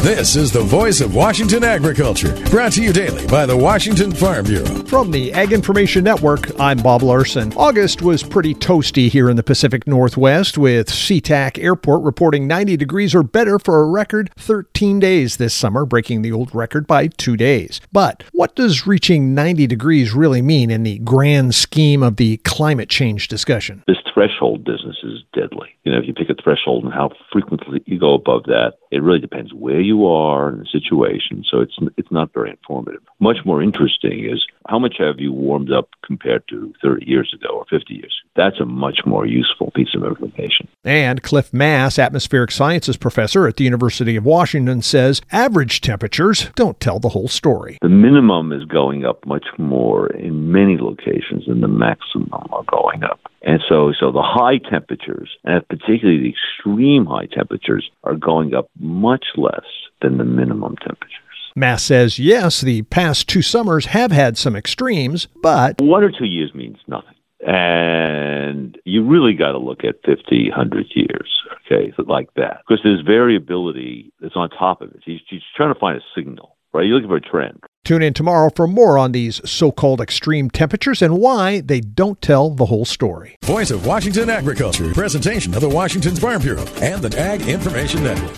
This is the voice of Washington agriculture, brought to you daily by the Washington Farm Bureau. From the Ag Information Network, I'm Bob Larson. August was pretty toasty here in the Pacific Northwest, with SeaTac Airport reporting 90 degrees or better for a record 13 days this summer, breaking the old record by 2 days. But what does reaching 90 degrees really mean in the grand scheme of the climate change discussion? This threshold business is deadly. If you pick a threshold and how frequently you go above that, it really depends where you are in the situation. So it's not very informative. Much more interesting is how much have you warmed up compared to 30 years ago or 50 years? That's a much more useful piece of information. And Cliff Mass, atmospheric sciences professor at the University of Washington, says average temperatures don't tell the whole story. The minimum is going up much more in many locations than the maximum are going up. And so the high temperatures, and particularly the extreme high temperatures, are going up much less than the minimum temperatures. Mass says, yes, the past 2 summers have had some extremes, but 1 or 2 years means nothing. And you really got to look at 50, 100 years, okay, so like that. Because there's variability that's on top of it. He's trying to find a signal, right? You're looking for a trend. Tune in tomorrow for more on these so-called extreme temperatures and why they don't tell the whole story. Voice of Washington agriculture, presentation of the Washington Farm Bureau and the Ag Information Network.